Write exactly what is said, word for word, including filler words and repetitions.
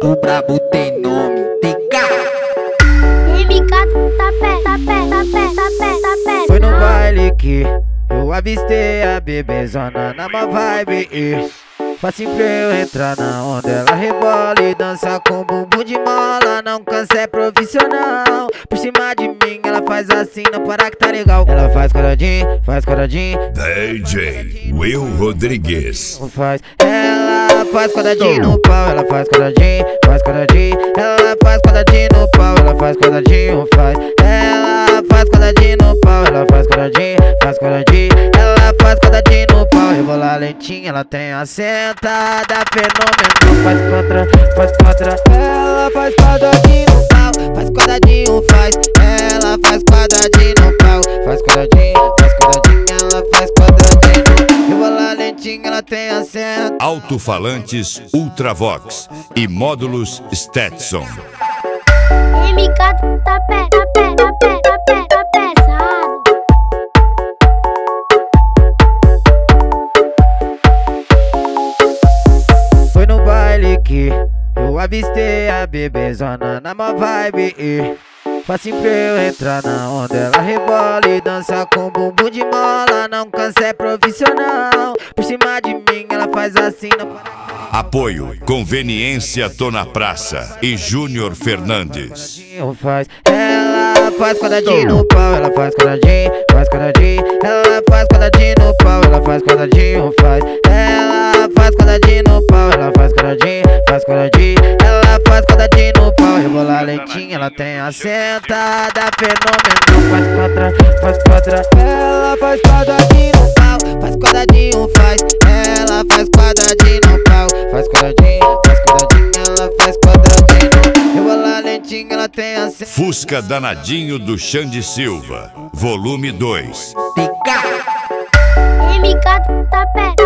O brabo tem nome, T K. M K tá pé, tá pé, tá pé, tá pé, tá pé. Foi no baile que eu avistei a bebezona na má vibe e facinho pra eu entrar na onda. Ela rebola e dança com bumbum de mola. Não cansa, é profissional. Por cima de mim ela faz assim, não para que tá legal. Ela faz quadradinho, faz quadradinho. D J Will Rodrigues. Faz, ela faz quadradinho no pau. Ela faz quadradinho, faz quadradinho. Ela faz quadradinho no pau. Ela faz quadradinho, faz. Ela faz quadradinho no pau. Ela faz quadradinho, faz quadradinho. Ela faz quadradinho no pau. Rebolar lentinha, ela tem a sentada fenomenal. Faz contra, faz contra. Ela faz quadradinho no pau. Faz quadradinho, faz. Ela faz quadradinho no pau. Faz quadradinho, faz quadradinho. Ela faz quadradinho. Rebolar lentinha, ela tem a sentada. Alto-falantes Ultravox e módulos Stetson. M K tá pé, tá pé, tá pé, tá pé, tá pesado. Foi no baile que eu avistei a bebezona na má vibe e facinho pra eu entrar na onda. Ela rebola e dança com bumbum de mola. Não cansa, é profissional. Por cima de mim ela faz assim, não para. Apoio Conveniência Tô na Praça e Júnior Fernandes. Faz, ela faz quadradinho no pau. Ela faz quadradinho, faz quadradinho. Ela faz quadradinho no pau. Ela faz quadradinho, faz. Ela faz quadradinho no pau. Ela faz quadradinho, faz quadradinho. Ela faz quadradinho no pau. Rebolar lentinha, ela tem a sentada fenomenal. Faz quadra, faz quadra. Ela faz quadradinho no pau. Faz quadradinho, faz. Ela faz quadradinho no pau. Faz quadradinho, faz quadradinho. Ela faz quadradinho. Rebolar lentinha, ela tem a sentada. Fusca Danadinho do Xande Silva, volume dois. T K. M K tá pé,